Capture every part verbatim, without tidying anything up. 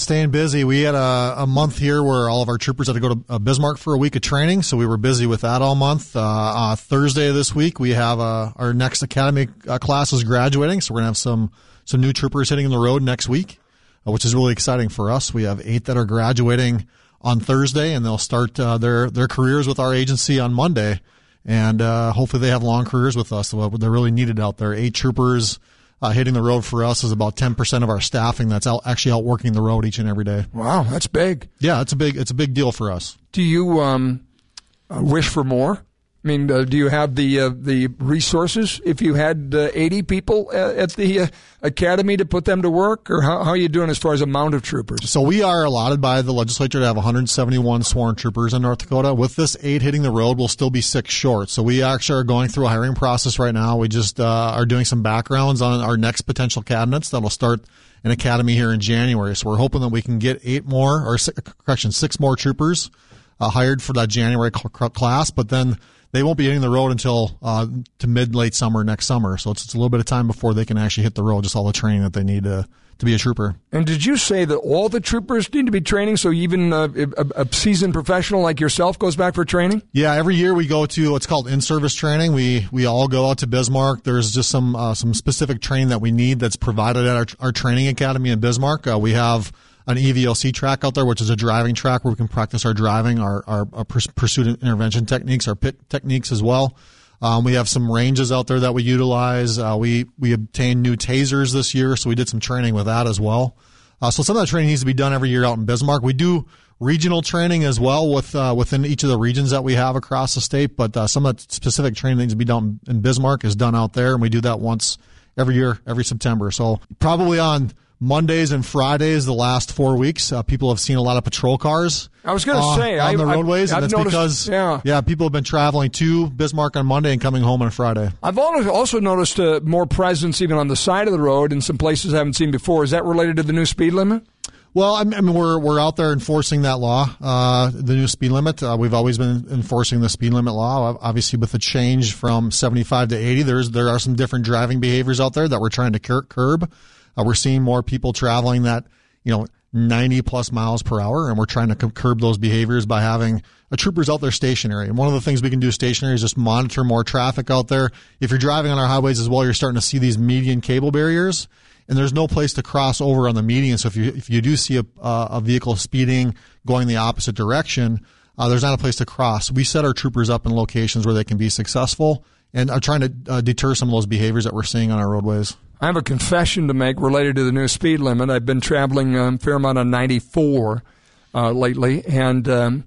staying busy. We had a, a month here where all of our troopers had to go to uh, Bismarck for a week of training, so we were busy with that all month. Uh, uh, Thursday of this week, we have uh, our next academy uh, class is graduating, so we're going to have some, some new troopers hitting the road next week, uh, which is really exciting for us. We have eight that are graduating on Thursday, and they'll start uh, their, their careers with our agency on Monday, and uh, hopefully they have long careers with us. So they're really needed out there. Eight troopers Uh, hitting the road for us is about ten percent of our staffing that's out, actually out working the road each and every day. Wow, that's big. Yeah, it's a big it's a big deal for us. Do you um, uh, wish for more? I mean, uh, do you have the uh, the resources if you had uh, eighty people at, at the uh, academy to put them to work? Or how, how are you doing as far as amount of troopers? So we are allotted by the legislature to have one hundred seventy-one sworn troopers in North Dakota. With this eight hitting the road, we'll still be six short. So we actually are going through a hiring process right now. We just uh, are doing some backgrounds on our next potential candidates that'll start an academy here in January. So we're hoping that we can get eight more, or six, correction, six more troopers uh, hired for that January cl- class, but then they won't be hitting the road until uh, to mid, late summer next summer. So it's, it's a little bit of time before they can actually hit the road, just all the training that they need to, to be a trooper. And did you say that all the troopers need to be training, so even a, a, a seasoned professional like yourself goes back for training? Yeah, every year we go to what's called in-service training. We we all go out to Bismarck. There's just some uh, some specific training that we need that's provided at our, our training academy in Bismarck. Uh, we have an E V O C track out there, which is a driving track where we can practice our driving, our, our, our pursuit intervention techniques, our pit techniques as well. Um, we have some ranges out there that we utilize. Uh, we, we obtained new tasers this year, so we did some training with that as well. Uh, so some of that training needs to be done every year out in Bismarck. We do regional training as well with, uh, within each of the regions that we have across the state, but, uh, some of that specific training that needs to be done in Bismarck is done out there, and we do that once every year, every September. So probably on Mondays and Fridays, the last four weeks, uh, people have seen a lot of patrol cars. I was going to uh, say on I, the roadways, I've, and that's I've because noticed, yeah. yeah, people have been traveling to Bismarck on Monday and coming home on Friday. I've also noticed uh, more presence even on the side of the road in some places I haven't seen before. Is that related to the new speed limit? Well, I mean, we're we're out there enforcing that law, uh, the new speed limit. Uh, we've always been enforcing the speed limit law. Obviously, with the change from seventy-five to eighty, there's there are some different driving behaviors out there that we're trying to cur- curb. Uh, we're seeing more people traveling that, you know, ninety plus miles per hour, and we're trying to curb those behaviors by having a troopers out there stationary. And one of the things we can do stationary is just monitor more traffic out there. If you're driving on our highways as well, you're starting to see these median cable barriers, and there's no place to cross over on the median. So if you if you do see a, uh, a vehicle speeding going the opposite direction, uh, there's not a place to cross. We set our troopers up in locations where they can be successful and are trying to uh, deter some of those behaviors that we're seeing on our roadways. I have a confession to make related to the new speed limit. I've been traveling a um, fair amount on ninety-four uh, lately, and um,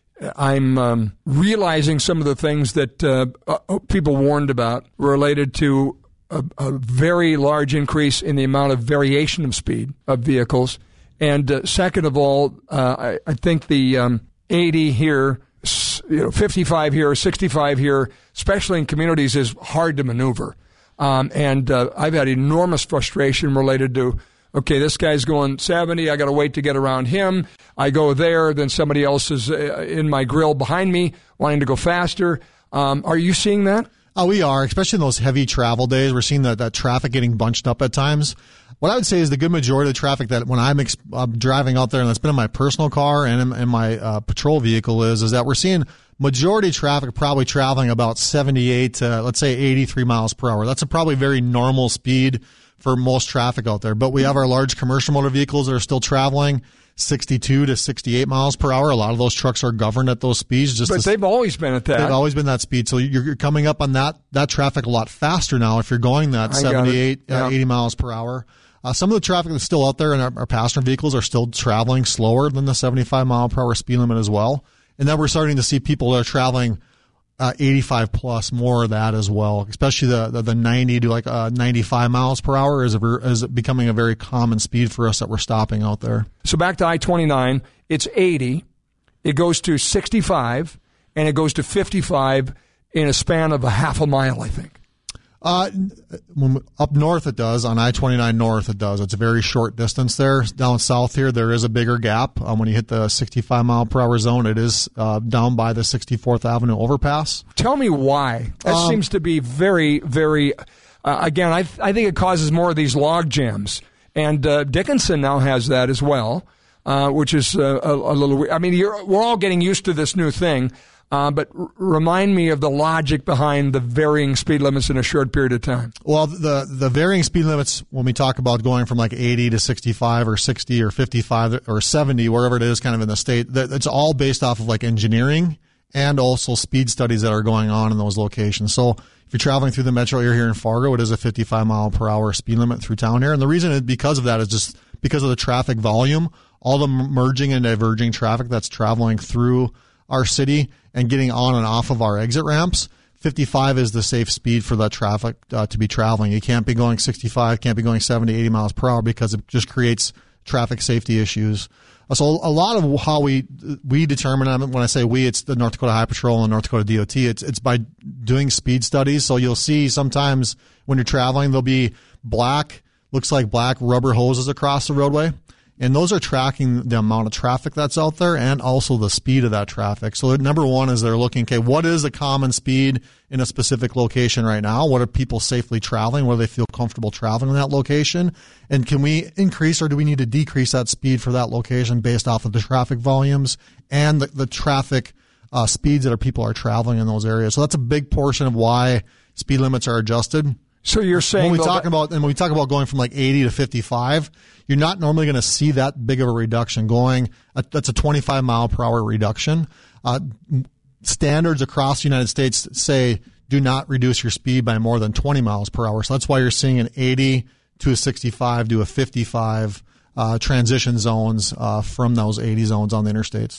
I'm um, realizing some of the things that uh, uh, people warned about related to a, a very large increase in the amount of variation of speed of vehicles. And uh, second of all, uh, I, I think the um, eighty here, you know, fifty-five here, sixty-five here, especially in communities, is hard to maneuver. Um, and uh, I've had enormous frustration related to, okay, this guy's going seventy, I got to wait to get around him. I go there, then somebody else is uh, in my grill behind me wanting to go faster. Um, are you seeing that? Oh, we are, especially in those heavy travel days. We're seeing that, that traffic getting bunched up at times. What I would say is the good majority of the traffic that when I'm ex- uh, driving out there, and that's been in my personal car and in, in my uh, patrol vehicle, is is that we're seeing majority traffic probably traveling about seventy-eight to, let's say, eighty-three miles per hour. That's a probably very normal speed for most traffic out there. But we have our large commercial motor vehicles that are still traveling sixty-two to sixty-eight miles per hour. A lot of those trucks are governed at those speeds. Just but to, they've always been at that. They've always been that speed. So you're, you're coming up on that, that traffic a lot faster now if you're going that seventy-eight, yeah. uh, eighty miles per hour. Uh, some of the traffic that's still out there in our, our passenger vehicles are still traveling slower than the seventy-five mile per hour speed limit as well. And then we're starting to see people that are traveling uh, eighty-five plus, more of that as well, especially the, the, the ninety to like uh, ninety-five miles per hour is, a, is becoming a very common speed for us that we're stopping out there. So back to I twenty-nine, it's eighty, it goes to sixty-five, and it goes to fifty-five in a span of a half a mile, I think. Uh, when, up north it does. On I twenty-nine north it does. It's a very short distance there. Down south here there is a bigger gap. Um, when you hit the sixty-five mile per hour zone, it is uh, down by the sixty-fourth Avenue overpass. Tell me why. That um, seems to be very, very, uh, again, I th- I think it causes more of these log jams. And uh, Dickinson now has that as well. uh, which is uh, a, a little weird. I mean, you're, we're all getting used to this new thing. Uh, but r- remind me of the logic behind the varying speed limits in a short period of time. Well, the the varying speed limits, when we talk about going from like eighty to sixty-five or sixty or fifty-five or seventy, wherever it is kind of in the state, that it's all based off of like engineering and also speed studies that are going on in those locations. So if you're traveling through the metro area here in Fargo, it is a fifty-five mile per hour speed limit through town here. And the reason is because of that is just because of the traffic volume, all the merging and diverging traffic that's traveling through our city and getting on and off of our exit ramps. fifty-five is the safe speed for that traffic uh, to be traveling. You can't be going sixty-five, can't be going seventy, eighty miles per hour because it just creates traffic safety issues. So a lot of how we we determine, when I say we, it's the North Dakota Highway Patrol and North Dakota D O T. It's it's by doing speed studies. So you'll see sometimes when you're traveling, there'll be black, looks like black rubber hoses across the roadway. And those are tracking the amount of traffic that's out there and also the speed of that traffic. So number one is they're looking, okay, what is the common speed in a specific location right now? What are people safely traveling? What do they feel comfortable traveling in that location? And can we increase or do we need to decrease that speed for that location based off of the traffic volumes and the, the traffic uh, speeds that are, people are traveling in those areas? So that's a big portion of why speed limits are adjusted. So you're saying when we though, talk about and when we talk about going from like eighty to fifty-five, you're not normally going to see that big of a reduction. Going uh, that's a twenty-five mile per hour reduction. Uh, standards across the United States say do not reduce your speed by more than twenty miles per hour. So that's why you're seeing an eighty to a sixty-five to a fifty-five uh, transition zones uh, from those eighty zones on the interstates.